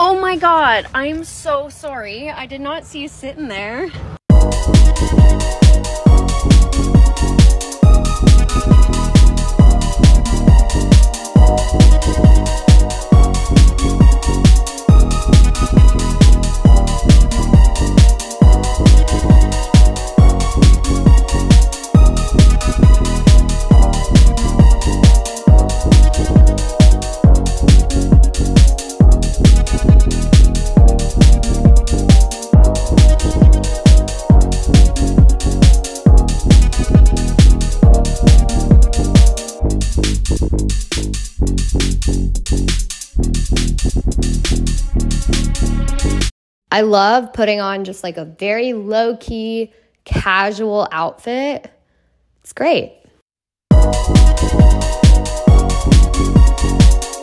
Oh my God, I'm so sorry. I did not see you sitting there. I love putting on just like a very low-key, casual outfit. It's great.